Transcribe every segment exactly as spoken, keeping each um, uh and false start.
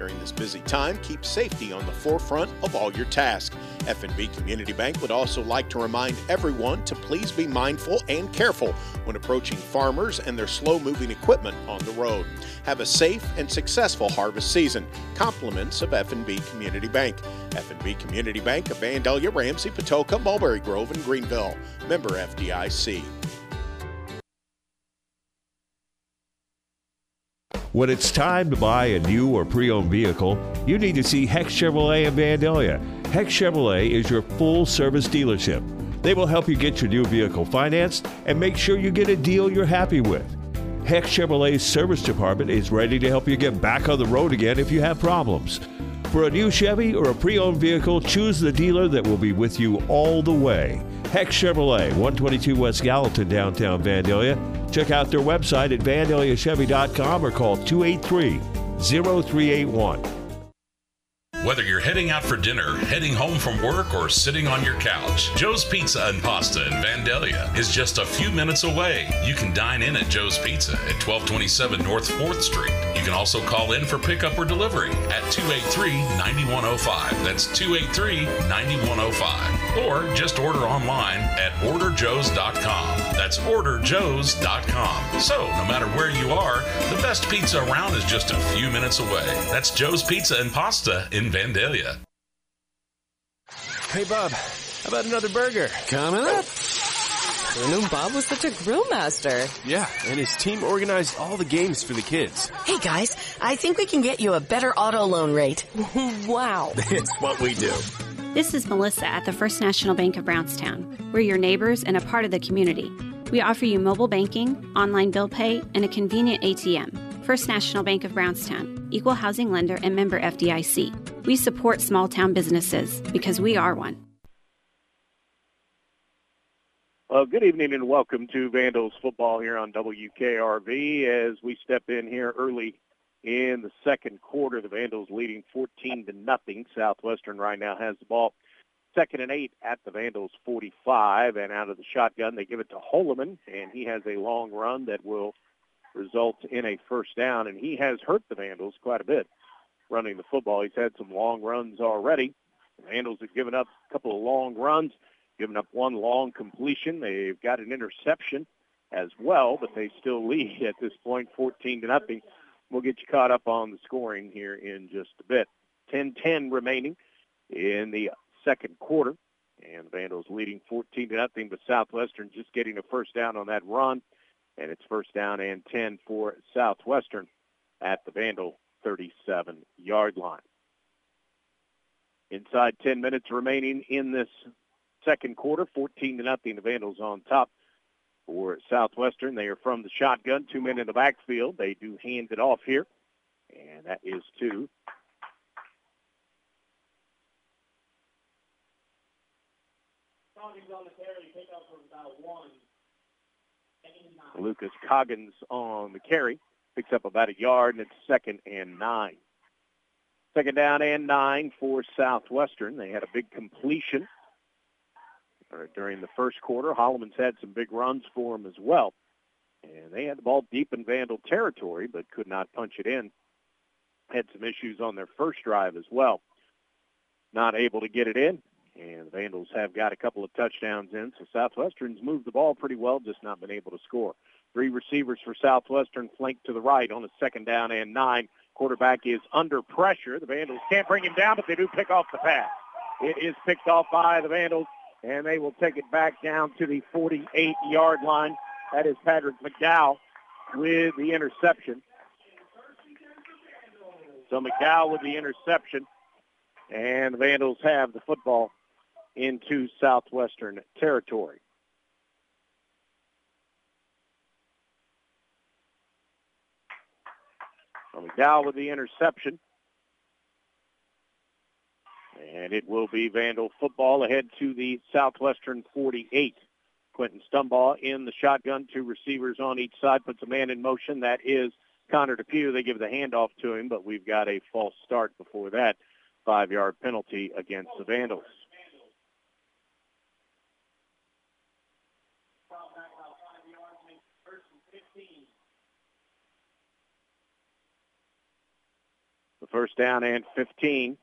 During this busy time, keep safety on the forefront of all your tasks. F N B Community Bank would also like to remind everyone to please be mindful and careful when approaching farmers and their slow-moving equipment on the road. Have a safe and successful harvest season. Compliments of F N B Community Bank. F N B Community Bank of Vandalia, Ramsey, Patoka, Mulberry Grove, and Greenville. Member F D I C. When it's time to buy a new or pre-owned vehicle, you need to see Hex Chevrolet in Vandalia. Hex Chevrolet is your full-service dealership. They will help you get your new vehicle financed and make sure you get a deal you're happy with. Hex Chevrolet's service department is ready to help you get back on the road again if you have problems. For a new Chevy or a pre-owned vehicle, choose the dealer that will be with you all the way. Hex Chevrolet, one twenty-two West Gallatin, downtown Vandalia. Check out their website at vandalia chevy dot com or call two eight three, zero three eight one. Whether you're heading out for dinner, heading home from work, or sitting on your couch, Joe's Pizza and Pasta in Vandalia is just a few minutes away. You can dine in at Joe's Pizza at twelve twenty-seven North fourth Street. You can also call in for pickup or delivery at two eight three, nine one zero five. That's two eight three, nine one zero five. Or just order online at order joes dot com. That's order joes dot com. So, no matter where you are, the best pizza around is just a few minutes away. That's Joe's Pizza and Pasta in Vandalia. Hey, Bob, how about another burger? Coming up. I knew Bob was such a grill master. Yeah, and his team organized all the games for the kids. Hey, guys, I think we can get you a better auto loan rate. Wow. It's what we do. This is Melissa at the First National Bank of Brownstown. We're your neighbors and a part of the community. We offer you mobile banking, online bill pay, and a convenient A T M. First National Bank of Brownstown, equal housing lender and member F D I C. We support small town businesses because we are one. Well, good evening and welcome to Vandals football here on W K R V as we step in here early in the second quarter. The Vandals leading fourteen to nothing. Southwestern right now has the ball. Second and eight at the Vandals forty-five, and out of the shotgun they give it to Holloman, and he has a long run that will result in a first down, and he has hurt the Vandals quite a bit running the football. He's had some long runs already. The Vandals have given up a couple of long runs, given up one long completion. They've got an interception as well, but they still lead at this point fourteen to nothing. We'll get you caught up on the scoring here in just a bit. ten ten remaining in the second quarter, and the Vandals leading fourteen to nothing, but Southwestern just getting a first down on that run, and it's first down and ten for Southwestern at the Vandal thirty-seven-yard line. Inside ten minutes remaining in this second quarter, fourteen to nothing. The Vandals on top for Southwestern. They are from the shotgun, two men in the backfield. They do hand it off here, and that is to Lucas Coggins on the carry. Picks up about a yard, and it's second and nine. Second down and nine for Southwestern. They had a big completion during the first quarter. Holloman's had some big runs for them as well. And they had the ball deep in Vandal territory, but could not punch it in. Had some issues on their first drive as well. Not able to get it in. And the Vandals have got a couple of touchdowns in. So Southwestern's moved the ball pretty well, just not been able to score. Three receivers for Southwestern flanked to the right on a second down and nine. Quarterback is under pressure. The Vandals can't bring him down, but they do pick off the pass. It is picked off by the Vandals, and they will take it back down to the forty-eight-yard line. That is Patrick McDowell with the interception. So McDowell with the interception, and the Vandals have the football into Southwestern territory. So McDowell with the interception. And it will be Vandal football ahead to the Southwestern forty-eight. Quentin Stumbaugh in the shotgun, two receivers on each side, puts a man in motion. That is Connor DePew. They give the handoff to him, but we've got a false start before that. Five-yard penalty against the Vandals. The First down and fifteen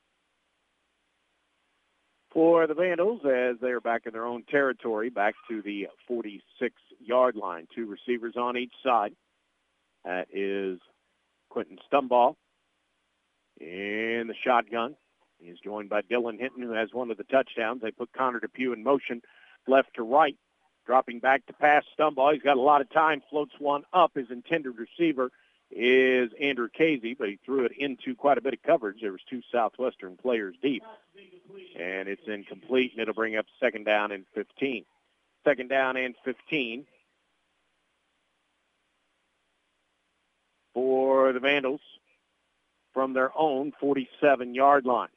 for the Vandals as they're back in their own territory, back to the forty-six-yard line. Two receivers on each side. That is Quentin Stumbaugh in the shotgun. He's joined by Dylan Hinton, who has one of the touchdowns. They put Connor DePue in motion left to right, dropping back to pass Stumbaugh. He's got a lot of time, floats one up. His intended receiver is Andrew Casey, but he threw it into quite a bit of coverage. There was two Southwestern players deep, and it's incomplete, and it'll bring up second down and fifteen. Second down and fifteen for the Vandals from their own forty-seven-yard line.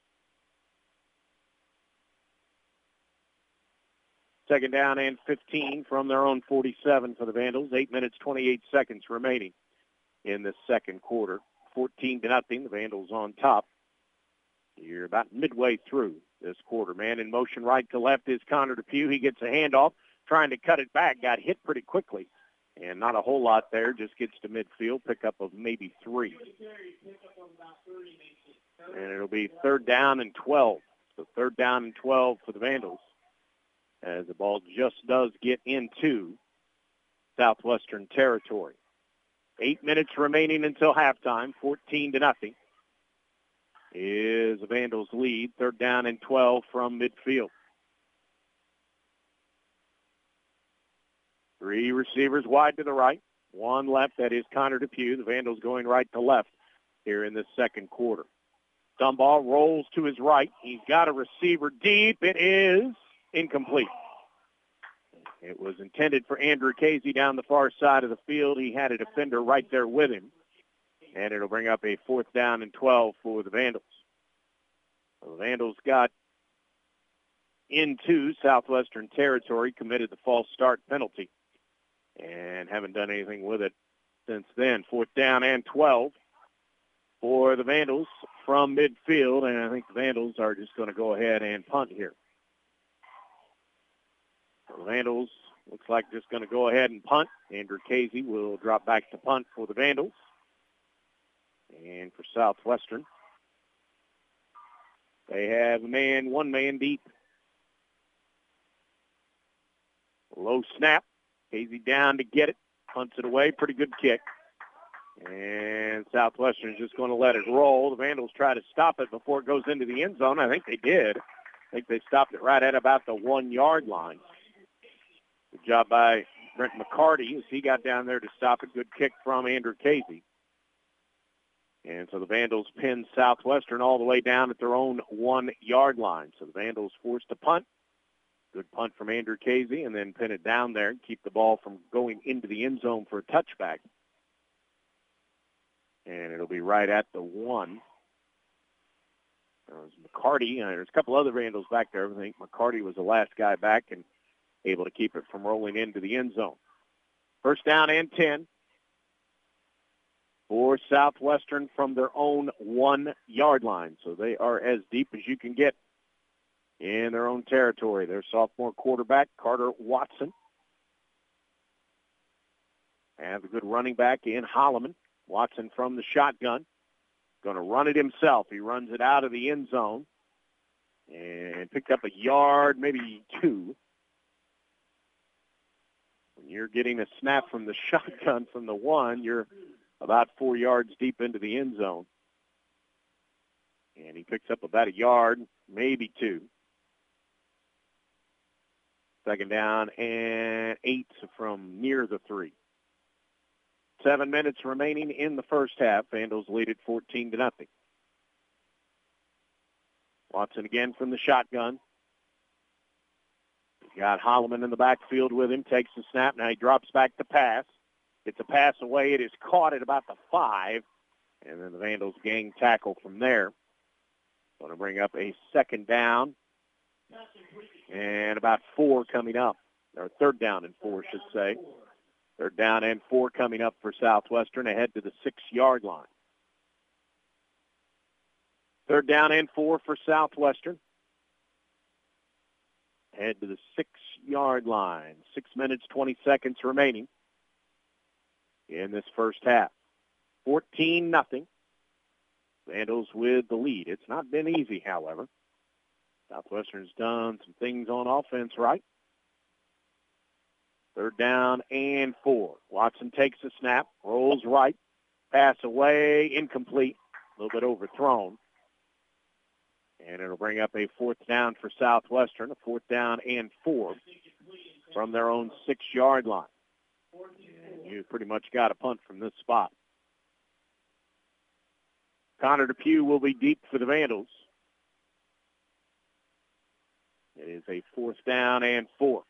Second down and fifteen from their own forty-seven for the Vandals. Eight minutes, twenty-eight seconds remaining in the second quarter. fourteen to nothing. The Vandals on top. You're about midway through this quarter. Man in motion right to left is Connor DePue. He gets a handoff, trying to cut it back. Got hit pretty quickly. And not a whole lot there. Just gets to midfield. Pickup of maybe three. And it'll be third down and twelve. So third down and twelve for the Vandals, as the ball just does get into Southwestern territory. Eight minutes remaining until halftime, fourteen to nothing is the Vandals' lead. Third down and twelve from midfield. Three receivers wide to the right, one left. That is Connor DePue. The Vandals going right to left here in the second quarter. Stumbaugh rolls to his right. He's got a receiver deep. It is incomplete. It was intended for Andrew Casey down the far side of the field. He had a defender right there with him. And it'll bring up a fourth down and twelve for the Vandals. The Vandals got into Southwestern territory, committed the false start penalty, and haven't done anything with it since then. Fourth down and twelve for the Vandals from midfield, and I think the Vandals are just going to go ahead and punt here. The Vandals looks like just going to go ahead and punt. Andrew Casey will drop back to punt for the Vandals. And for Southwestern, they have a man, one man deep. Low snap. Casey down to get it. Punts it away. Pretty good kick. And Southwestern is just going to let it roll. The Vandals try to stop it before it goes into the end zone. I think they did. I think they stopped it right at about the one-yard line. Good job by Brent McCarty as he got down there to stop it. Good kick from Andrew Casey. And so the Vandals pin Southwestern all the way down at their own one-yard line. So the Vandals forced to punt. Good punt from Andrew Casey, and then pin it down there and keep the ball from going into the end zone for a touchback. And it'll be right at the one. There's McCarty. Uh, there's a couple other Vandals back there. I think McCarty was the last guy back and able to keep it from rolling into the end zone. First down and ten for Southwestern from their own one-yard line. So they are as deep as you can get in their own territory. Their sophomore quarterback, Carter Watson. Have a good running back in Holloman. Watson from the shotgun. Going to run it himself. He runs it out of the end zone and picked up a yard, maybe two. When you're getting a snap from the shotgun from the one, you're about four yards deep into the end zone. And he picks up about a yard, maybe two. Second down and eight from near the three. Seven minutes remaining in the first half. Vandals lead at fourteen to nothing. Watson again from the shotgun. He's got Holloman in the backfield with him. Takes the snap. Now he drops back to pass. Gets a pass away. It is caught at about the five. And then the Vandals gain tackle from there. Going to bring up a second down. And about four coming up. Or third down and four, should say. Third down and four coming up for Southwestern, ahead to the six-yard line. Third down and four for Southwestern. Head to the six-yard line. Six minutes, twenty seconds remaining in this first half. fourteen nothing. Vandals with the lead. It's not been easy, however. Southwestern's done some things on offense right. Third down and four. Watson takes the snap, rolls right, pass away, incomplete, a little bit overthrown. And it'll bring up a fourth down for Southwestern, a fourth down and four from their own six-yard line. And you pretty much got a punt from this spot. Connor Depew will be deep for the Vandals. It is a fourth down and four.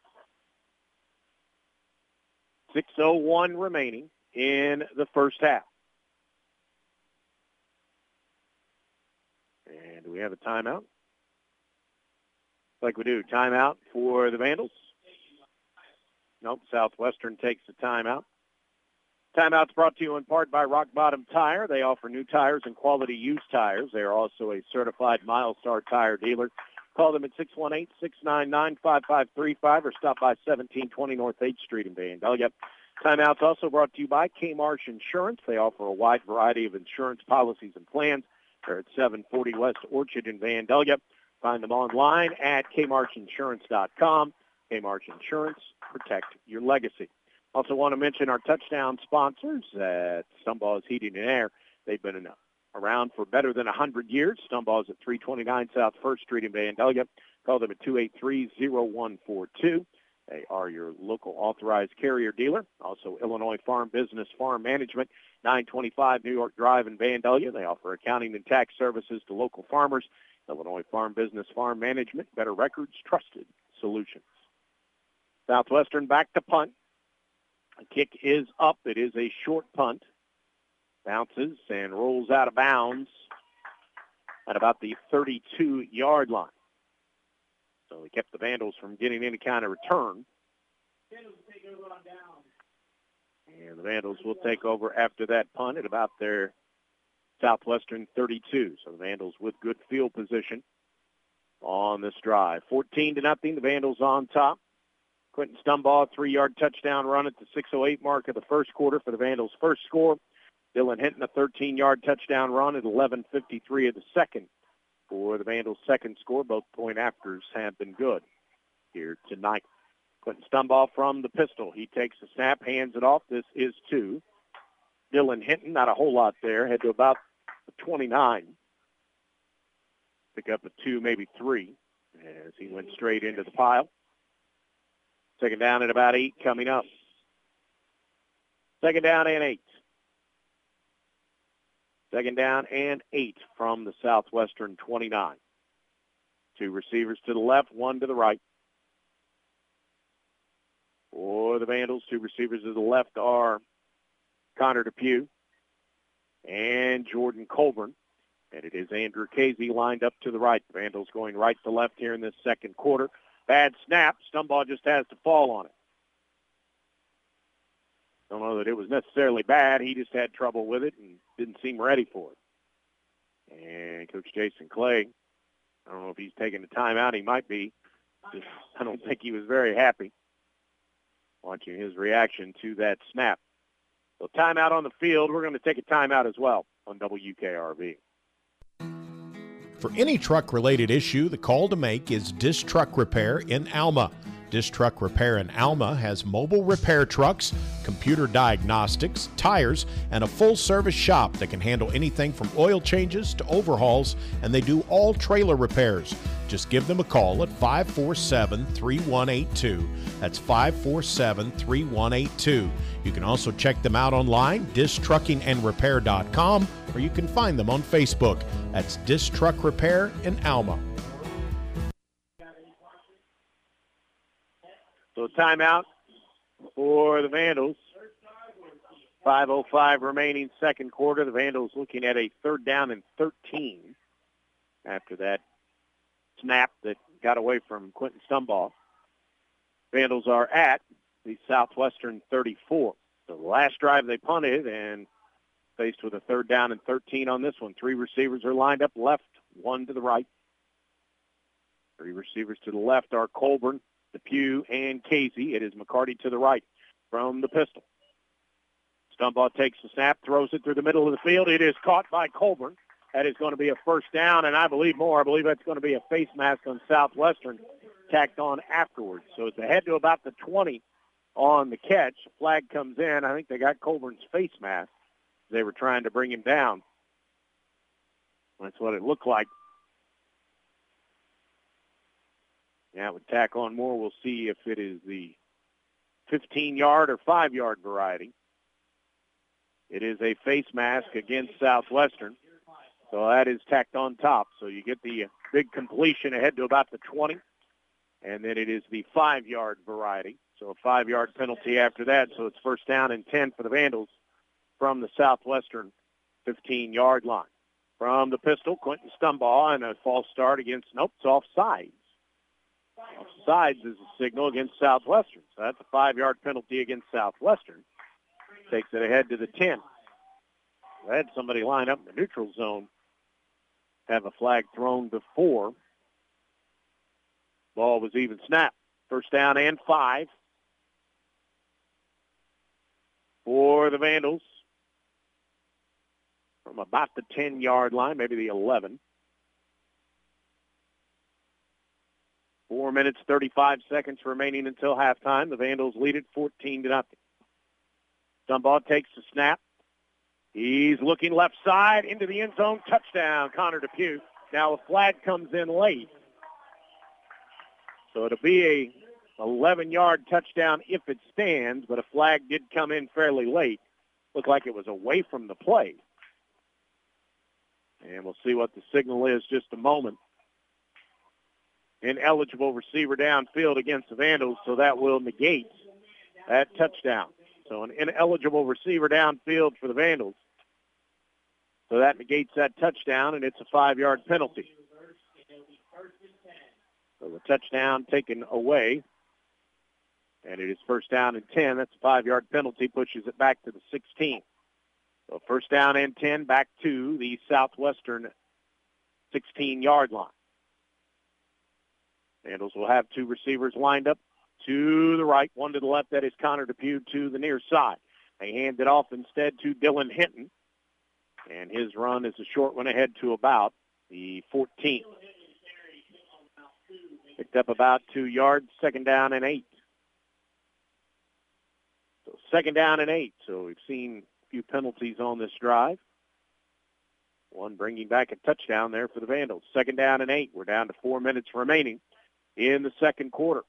six oh one remaining in the first half. And do we have a timeout? Like we do. Timeout for the Vandals. Nope, Southwestern takes the timeout. Timeout's brought to you in part by Rock Bottom Tire. They offer new tires and quality used tires. They are also a certified Milestar tire dealer. Call them at six one eight, six nine nine, five five three five or stop by seventeen twenty North eighth Street in Vandalia. Timeout's also brought to you by K-Marsh Insurance. They offer a wide variety of insurance policies and plans. They're at seven forty West Orchard in Vandalia. Find them online at k marsh insurance dot com. K-Marsh Insurance, protect your legacy. Also want to mention our touchdown sponsors at Stumballs Heating and Air. They've been enough. Around for better than one hundred years. Stumballs at three twenty-nine South first Street in Vandalia. Call them at two eight three, zero one four two. They are your local authorized carrier dealer. Also, Illinois Farm Business Farm Management, nine twenty-five New York Drive in Vandalia. They offer accounting and tax services to local farmers. Illinois Farm Business Farm Management, better records, trusted solutions. Southwestern back to punt. The kick is up. It is a short punt. Bounces and rolls out of bounds at about the thirty-two-yard line. So we kept the Vandals from getting any kind of return. And the Vandals will take over after that punt at about their Southwestern thirty-two. So the Vandals with good field position on this drive. fourteen to nothing, the Vandals on top. Quentin Stumbaugh, three-yard touchdown run at the six oh eight mark of the first quarter for the Vandals' first score. Dylan Hinton, a thirteen-yard touchdown run at eleven fifty-three of the second for the Vandals' second score. Both point-afters have been good here tonight. Quentin Stumbaugh from the pistol. He takes the snap, hands it off. This is two. Dylan Hinton, not a whole lot there. Head to about the twenty-nine. Pick up a two, maybe three, as he went straight into the pile. Second down at about eight coming up. Second down and eight. Second down and eight from the Southwestern twenty-nine. Two receivers to the left, one to the right. For the Vandals, two receivers to the left are Connor Depew and Jordan Colburn. And it is Andrew Casey lined up to the right. The Vandals going right to left here in this second quarter. Bad snap. Stumbaugh just has to fall on it. Don't know that it was necessarily bad. He just had trouble with it and didn't seem ready for it. And Coach Jason Clay, I don't know if he's taking the timeout. He might be. Just, I don't think he was very happy watching his reaction to that snap. So timeout on the field. We're going to take a timeout as well on W K R V. For any truck-related issue, the call to make is Dish Truck Repair in Alma. Dish Truck Repair in Alma has mobile repair trucks, computer diagnostics, tires, and a full-service shop that can handle anything from oil changes to overhauls, and they do all trailer repairs. Just give them a call at five four seven, three one eight two. That's five four seven, three one eight two. You can also check them out online, dish trucking and repair dot com, or you can find them on Facebook. That's Dish Truck Repair in Alma. So timeout for the Vandals. five oh five remaining second quarter. The Vandals looking at a third down and thirteen after that snap that got away from Quentin Stumbaugh. Vandals are at the Southwestern thirty-four. So the last drive they punted and faced with a third down and thirteen on this one. Three receivers are lined up left, one to the right. Three receivers to the left are Colburn, Depew, and Casey. It is McCarty to the right from the pistol. Stumbaugh takes the snap, throws it through the middle of the field. It is caught by Colburn. That is going to be a first down, and I believe more. I believe that's going to be a face mask on Southwestern tacked on afterwards. So it's ahead to about the twenty on the catch. Flag comes in. I think they got Colburn's face mask. They were trying to bring him down. That's what it looked like. Now with tack on more, we'll see if it is the fifteen-yard or five-yard variety. It is a face mask against Southwestern. So that is tacked on top. So you get the big completion ahead to about the twenty. And then it is the five-yard variety. So a five-yard penalty after that. So it's first down and ten for the Vandals from the Southwestern fifteen-yard line. From the pistol, Quentin Stumbaugh, and a false start against, nope, it's offsides. Offsides is a signal against Southwestern. So that's a five-yard penalty against Southwestern. Takes it ahead to the ten. I had somebody line up in the neutral zone, have a flag thrown before. Ball was even snap. First down and five for the Vandals from about the ten-yard line, maybe the eleven. Four minutes, thirty-five seconds remaining until halftime. The Vandals lead it fourteen to nothing. Stumbaugh takes the snap. He's looking left side into the end zone. Touchdown, Connor Depew. Now a flag comes in late. So it'll be a eleven-yard touchdown if it stands, but a flag did come in fairly late. Looked like it was away from the play. And we'll see what the signal is just a moment. Ineligible receiver downfield against the Vandals, so that will negate that touchdown. So an ineligible receiver downfield for the Vandals. So that negates that touchdown, and it's a five-yard penalty. So the touchdown taken away, and it is first down and ten. That's a five-yard penalty, pushes it back to the sixteen. So first down and ten, back to the Southwestern sixteen-yard line. Vandals will have two receivers lined up to the right, one to the left. That is Connor Depew to the near side. They hand it off instead to Dylan Hinton, and his run is a short one ahead to about the fourteen. Picked up about two yards, second down and eight. So second down and eight. So we've seen a few penalties on this drive. One bringing back a touchdown there for the Vandals. Second down and eight. We're down to four minutes remaining in the second quarter.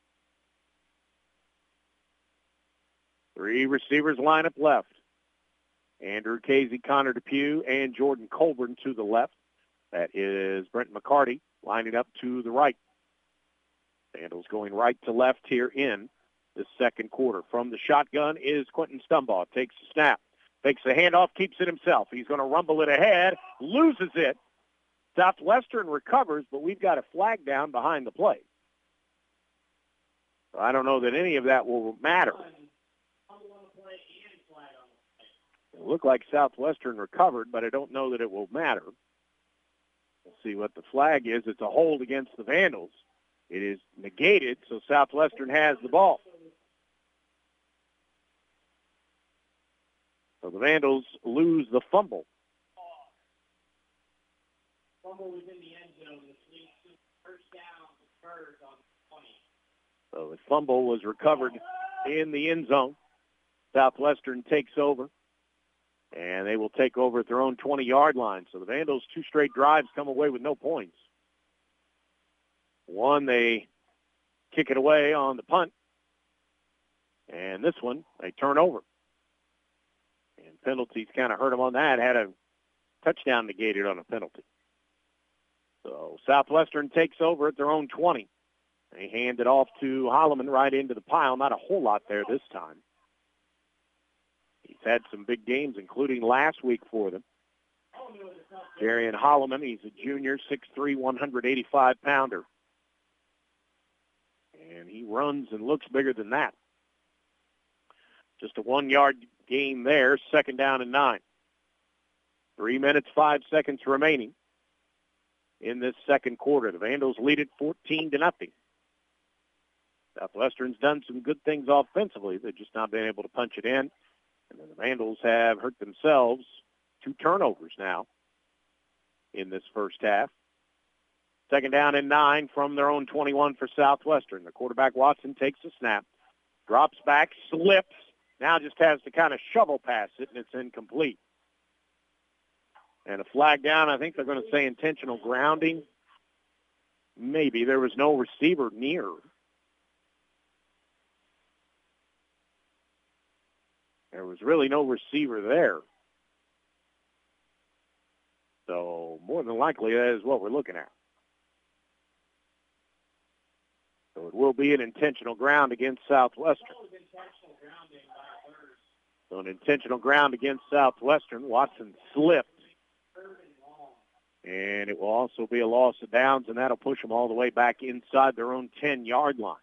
Three receivers line up left. Andrew Casey, Connor Depew, and Jordan Colburn to the left. That is Brent McCarty lining up to the right. Vandals going right to left here in the second quarter. From the shotgun is Quentin Stumbaugh. Takes the snap. Takes the handoff, keeps it himself. He's going to rumble it ahead, loses it. Southwestern recovers, but we've got a flag down behind the play. So I don't know that any of that will matter. It looked like Southwestern recovered, but I don't know that it will matter. We'll see what the flag is. It's a hold against the Vandals. It is negated, so Southwestern has the ball. So the Vandals lose the fumble. Fumble was in the end zone. This leads to first down for Spurs on twenty. So the fumble was recovered in the end zone. Southwestern takes over, and they will take over at their own twenty-yard line. So the Vandals, two straight drives, come away with no points. One, they kick it away on the punt. And this one, they turn over. And penalties kind of hurt them on that. Had a touchdown negated on a penalty. So Southwestern takes over at their own twenty. They hand it off to Holloman right into the pile. Not a whole lot there this time. He's had some big games, including last week for them. Jarian Holloman, he's a junior, six three, one eighty-five pounder. And he runs and looks bigger than that. Just a one-yard gain there, second down and nine. Three minutes, five seconds remaining in this second quarter. The Vandals lead it fourteen to nothing. Southwestern's done some good things offensively. They've just not been able to punch it in. And then the Vandals have hurt themselves. Two turnovers now. in this first half. Second down and nine from their own twenty-one for Southwestern. The quarterback, Watson, takes the snap, drops back, slips, now just has to kind of shovel pass it, and it's incomplete. And a flag down, I think they're going to say intentional grounding. Maybe. There was no receiver near. There was really no receiver there. So more than likely that is what we're looking at. So it will be an intentional ground against Southwestern. So an intentional ground against Southwestern. Watson slipped. And it will also be a loss of downs, and that'll push them all the way back inside their own ten-yard line.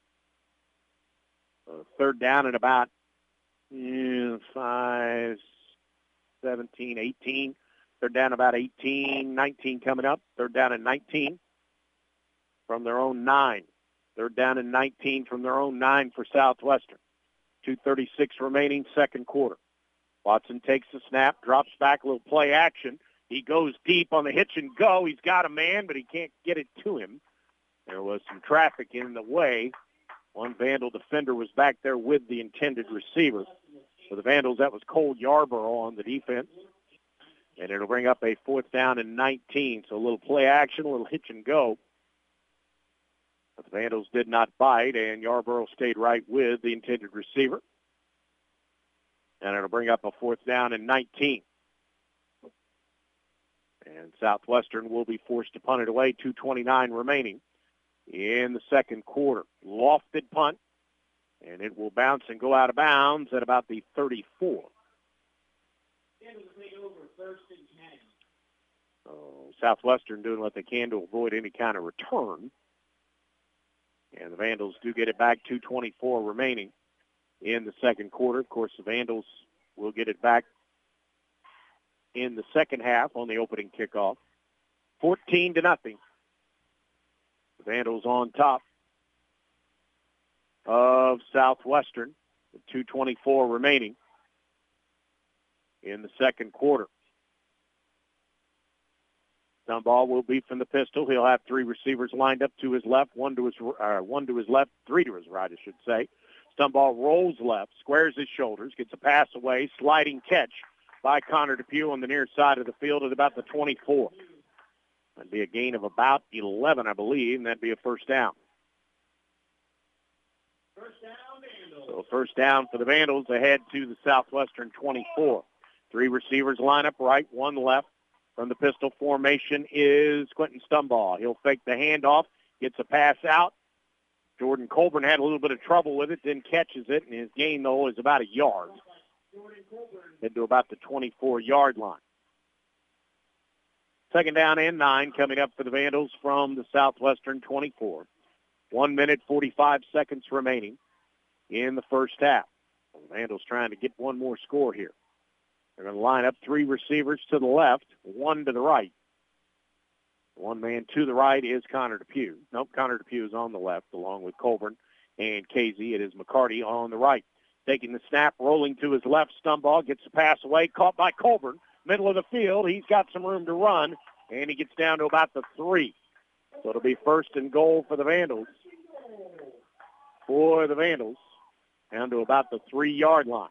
So third down at about mm, five, seventeen, eighteen. Third down about eighteen, nineteen coming up. Third down at nineteen from their own nine. Third down and nineteen from their own nine for Southwestern. two thirty-six remaining, second quarter. Watson takes the snap, drops back, a little play action. He goes deep on the hitch and go. He's got a man, but he can't get it to him. There was some traffic in the way. One Vandal defender was back there with the intended receiver. For the Vandals, that was Cole Yarborough on the defense. And it'll bring up a fourth down and nineteen. So a little play action, a little hitch and go. But the Vandals did not bite, and Yarborough stayed right with the intended receiver. And it'll bring up a fourth down and nineteen. And Southwestern will be forced to punt it away, two twenty-nine remaining in the second quarter. Lofted punt, and it will bounce and go out of bounds at about the thirty-four. So Southwestern doing what they can to avoid any kind of return. And the Vandals do get it back, two twenty-four remaining in the second quarter. Of course, the Vandals will get it back in the second half on the opening kickoff. fourteen to nothing. The Vandals on top of Southwestern with two twenty-four remaining in the second quarter. Stumbaugh will be from the pistol. He'll have three receivers lined up to his left, one to his uh, one to his left, three to his right, I should say. Stumbaugh rolls left, squares his shoulders, gets a pass away, sliding catch by Connor Depew on the near side of the field at about the twenty-four. That'd be a gain of about eleven, I believe, and that'd be a first down. First down, Vandals. So first down for the Vandals ahead to the Southwestern twenty-four. Three receivers line up right, one left. From the pistol formation is Quentin Stumbaugh. He'll fake the handoff, gets a pass out. Jordan Colburn had a little bit of trouble with it, then catches it, and his gain, though, is about a yard. Head to about the twenty-four-yard line. Second down and nine coming up for the Vandals from the Southwestern twenty-four. One minute, forty-five seconds remaining in the first half. The Vandals trying to get one more score here. They're going to line up three receivers to the left, one to the right. One man to the right is Connor Depew. Nope, Connor Depew is on the left along with Colburn and Casey. It is McCarty on the right. Taking the snap, rolling to his left. Stumbaugh gets the pass away, caught by Colburn. Middle of the field. He's got some room to run, and he gets down to about the three. So it'll be first and goal for the Vandals. For the Vandals, down to about the three-yard line.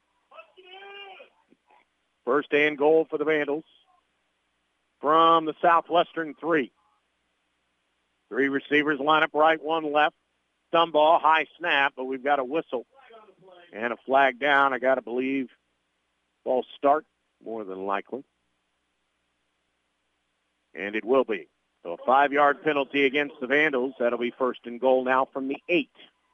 First and goal for the Vandals from the Southwestern three. Three receivers line up right, one left. Stumbaugh, high snap, but we've got a whistle and a flag down. I got to believe ball start, more than likely. And it will be. So a five-yard penalty against the Vandals. That'll be first and goal now from the eight.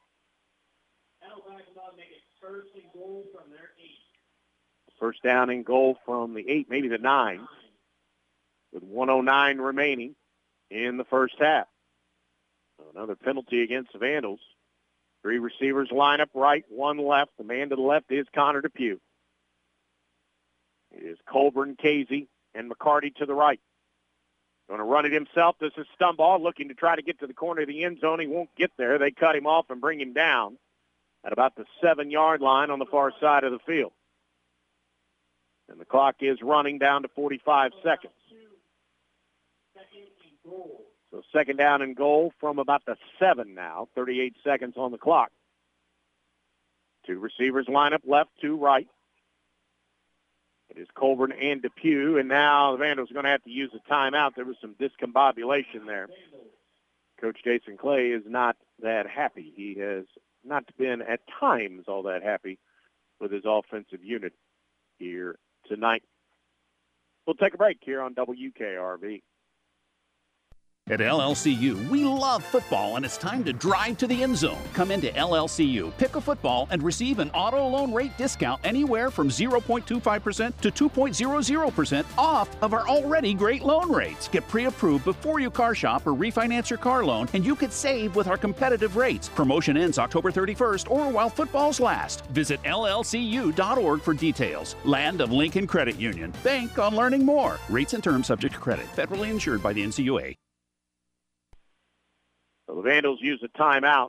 First and goal from their eight. First down and goal from the eight, maybe the nine, with one oh nine remaining in the first half. So another penalty against the Vandals. Three receivers line up right, one left. The man to the left is Connor Depew. It is Colburn, Casey, and McCarty to the right. Going to run it himself. This is Stumbaugh looking to try to get to the corner of the end zone. He won't get there. They cut him off and bring him down at about the seven-yard line on the far side of the field. And the clock is running down to forty-five seconds. So second down and goal from about the seven now, thirty-eight seconds on the clock. Two receivers line up left, two right. It is Colburn and Depew, and now the Vandals are going to have to use a timeout. There was some discombobulation there. Coach Jason Clay is not that happy. He has not been at times all that happy with his offensive unit here tonight. We'll take a break here on W K R V. At L L C U, we love football, and it's time to drive to the end zone. Come into L L C U, pick a football, and receive an auto loan rate discount anywhere from zero point two five percent to two point zero zero percent off of our already great loan rates. Get pre-approved before you car shop or refinance your car loan, and you could save with our competitive rates. Promotion ends October thirty-first or while footballs last. Visit L L C U dot org for details. Land of Lincoln Credit Union. Bank on learning more. Rates and terms subject to credit. Federally insured by the N C U A. So the Vandals use a timeout,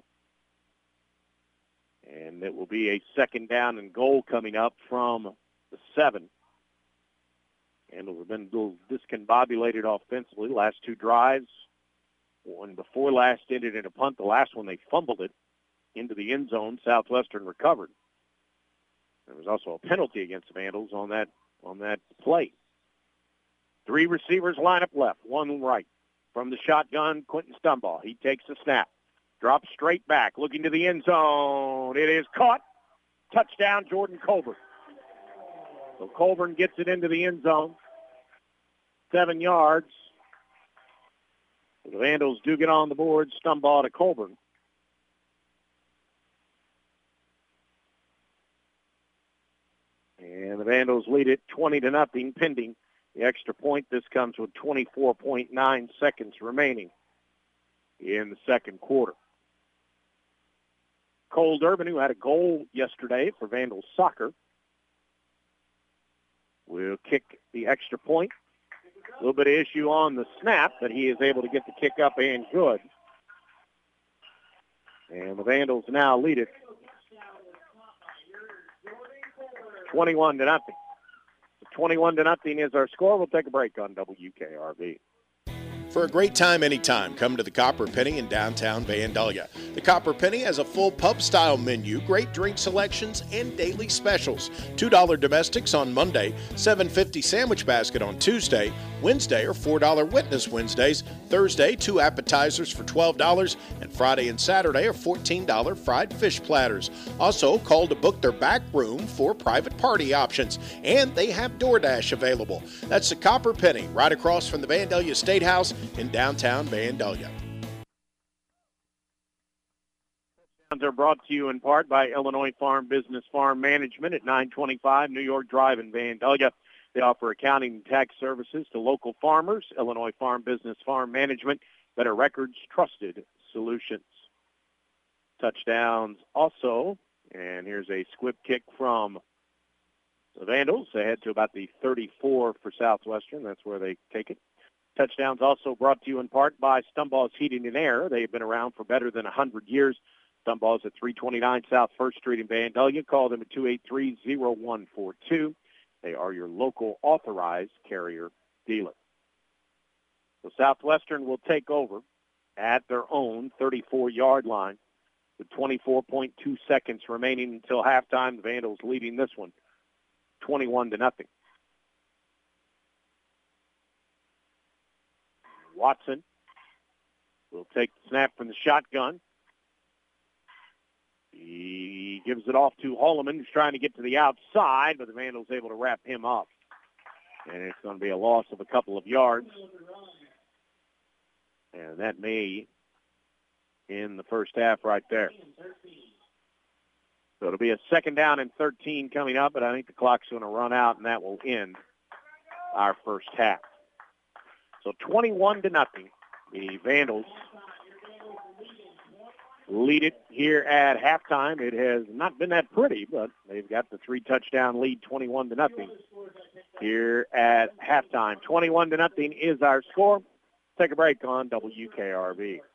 and it will be a second down and goal coming up from the seven. Vandals have been a little discombobulated offensively. Last two drives, one before last ended in a punt. The last one they fumbled it into the end zone. Southwestern recovered. There was also a penalty against the Vandals on that on that play. Three receivers line up left, one right. From the shotgun, Quentin Stumbaugh. He takes the snap. Drops straight back, looking to the end zone. It is caught. Touchdown, Jordan Colburn. So Colburn gets it into the end zone. Seven yards. The Vandals do get on the board. Stumbaugh to Colburn. And the Vandals lead it twenty to nothing, pending the extra point. This comes with twenty-four point nine seconds remaining in the second quarter. Cole Durbin, who had a goal yesterday for Vandals soccer, will kick the extra point. A little bit of issue on the snap, but he is able to get the kick up and good. And the Vandals now lead it twenty-one to nothing. twenty-one to nothing is our score. We'll take a break on W K R V. For a great time anytime, come to the Copper Penny in downtown Vandalia. The Copper Penny has a full pub-style menu, great drink selections, and daily specials. two dollars domestics on Monday, seven fifty sandwich basket on Tuesday, Wednesday are four dollars Witness Wednesdays, Thursday two appetizers for twelve dollars, and Friday and Saturday are fourteen dollars fried fish platters. Also, call to book their back room for private party options, and they have DoorDash available. That's the Copper Penny, right across from the Vandalia State House in downtown Vandalia. Are brought to you in part by Illinois Farm Business Farm Management at nine twenty-five New York Drive in Vandalia. They offer accounting and tax services to local farmers. Illinois Farm Business Farm Management, better records, trusted solutions. Touchdowns also, and here's a squib kick from the Vandals. They head to about the thirty-four for Southwestern. That's where they take it. Touchdowns also brought to you in part by Stumbaugh's Heating and Air. They've been around for better than one hundred years. Stumbaugh's at three twenty-nine South First Street in Vandalia. Call them at two eight three, zero one four two. They are your local authorized carrier dealer. So Southwestern will take over at their own thirty-four-yard line with twenty-four point two seconds remaining until halftime. The Vandals leading this one twenty-one to nothing. Watson will take the snap from the shotgun. He gives it off to Holloman, who's trying to get to the outside, but the Vandals able to wrap him up. And it's going to be a loss of a couple of yards. And that may end the first half right there. So it'll be a second down and thirteen coming up, but I think the clock's going to run out, and that will end our first half. So twenty-one to nothing. The Vandals lead it here at halftime. It has not been that pretty, but they've got the three touchdown lead, twenty-one to nothing here at halftime. twenty-one to nothing is our score. Take a break on W K R V.